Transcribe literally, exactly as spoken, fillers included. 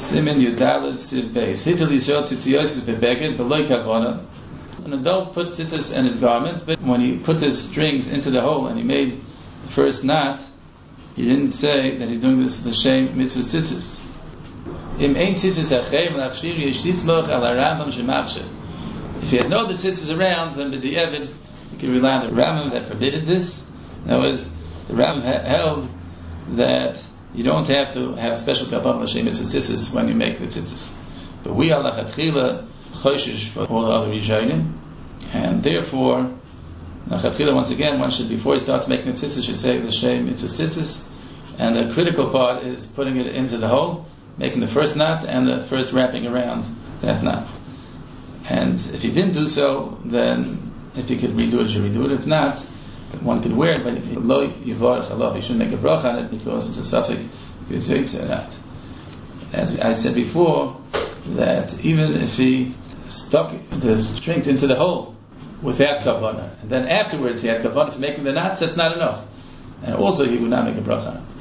Simin Yudalit Siv Beis. Hitel Yisrael Tzitziyosis Bebeged Beloy Kavana. An adult put tzitzis in his garment, but when he put his strings into the hole and he made the first knot, he didn't say that he's doing this l'shem mitzvah tzitzis. Im ein tzitzis achev l'achshir yishlismoch al harambam shemavshe. If he has no other tzitzis around, then b'di'evid he can rely on the Rambam that permitted this. In other words, the Rambam held that you don't have to have special kavan l'shem mitzvah tzitzis when you make the tzitzis. But we are lachatchila choshish for all the other rishonim, and therefore, lachatchila once again, one should, before he starts making the tzitzis, should say l'shem mitzvah tzitzis, and the critical part is putting it into the hole, making the first knot, and the first wrapping around that knot. And if he didn't do so, then if he could redo it, he should redo it. If not, one could wear it, but if he lo yivarech alav, he shouldn't make a bracha on it because it's a suffix v'yitzvah not. As I said before, that even if he stuck the strings into the hole without kavanah, and then afterwards he had kavanah for making the knots, that's not enough. And also he would not make a bracha on it.